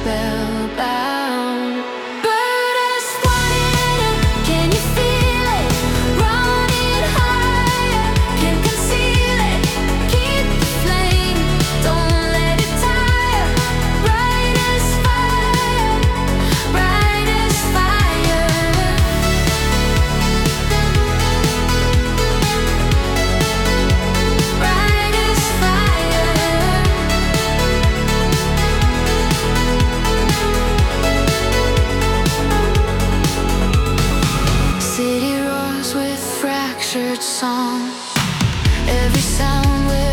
spellbound. Burn us fire, can you feel it? Running higher, can't conceal it. Keep the flame, don't let it tire. Bright as fire, bright as fire. Bright as fire. City roars with fractured song. Every sound will